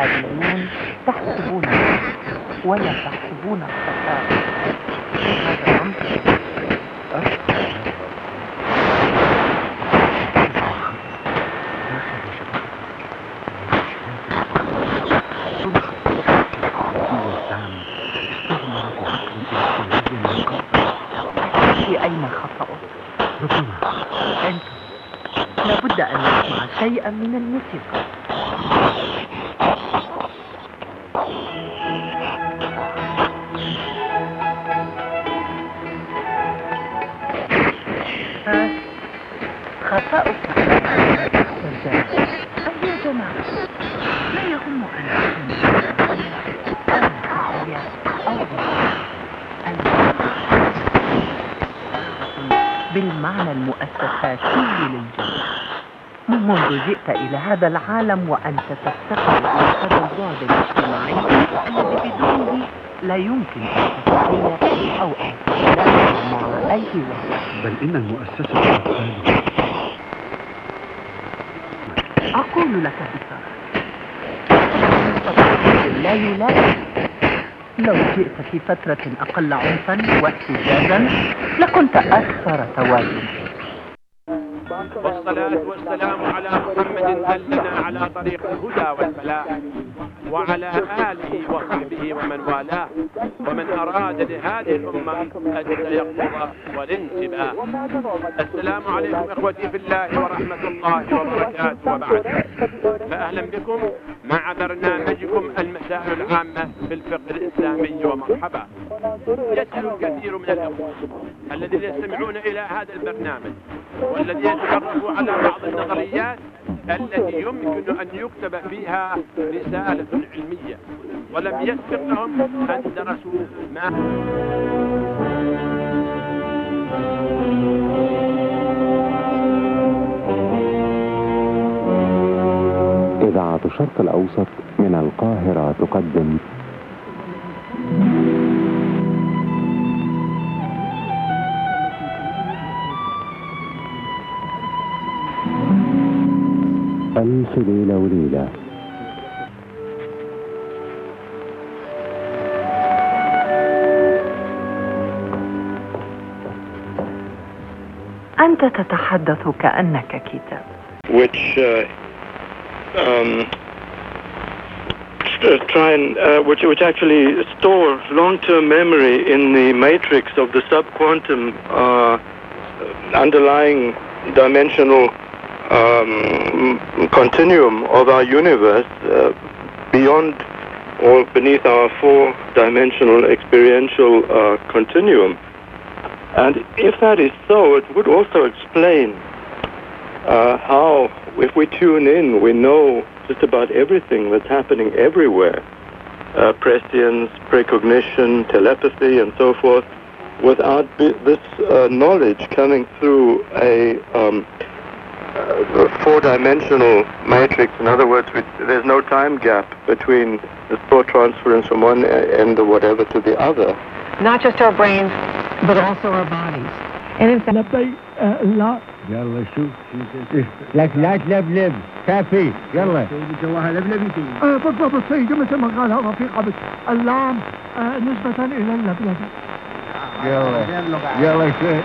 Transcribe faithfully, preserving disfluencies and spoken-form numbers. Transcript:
الحراريون تحسبون ولا تحسبون الخطأ. هذا الأمر في أين خطأه؟ أنت لابد أن نسمع شيئا من الموسيقى. خطأك يا جماعة، لا يهم أن بالمعنى المؤسساتي للجميع. منذ جئت إلى هذا العالم وأنت تفتقر إلى هذا البعد الاجتماعي الذي بدونه لا يمكن أن تتخيل أو أن تتلاقى مع أي واحد. بل إن المؤسسة أقول لك بصراحة لا يلائم. لو جئت في فترة أقل عنفا واحتجاجا لكنت أكثر توازنا. والصلاة والسلام على محمد دلنا على طريق الهدى والفلاح، وعلى آله وصحبه ومن والاه، ومن أراد لهذه الأمة التيقظ والانتباه. السلام عليكم إخوتي في الله ورحمة الله وبركاته، وبعد فأهلا بكم مع برنامجكم المسائل العامة في الفقه الإسلامي، ومرحبا. يسأل الكثير من الأخوة الذين يستمعون إلى هذا البرنامج والذين يتعرفوا على بعض النظريات التي يمكن أن يكتب فيها رسالة علمية ولم يسبق لهم أن درسوا ما إذاعة الشرق الأوسط من القاهرة تقدم ألف ليلة وليلة. أنت تتحدث كأنك كتاب. Which uh, um, try and uh, which which actually store long-term memory in the matrix of the subquantum uh, underlying dimensional um, continuum of our universe, uh, beyond or beneath our four-dimensional experiential uh, continuum. And if that is so, it would also explain uh, how, if we tune in, we know just about everything that's happening everywhere. Uh, prescience, precognition, telepathy, and so forth, without this uh, knowledge coming through a, um, a four-dimensional matrix. In other words, we, there's no time gap between the thought transference from one end of whatever to the other. Not just our brains, but also our bodies. And in fact, لا يلا شوف لك لا تلبلب كافي يلا جواها لبلبي بالضبط سيدي مثل ما قالها رفيق عبد اللام نسبة إلى اللبلبة يلا يلا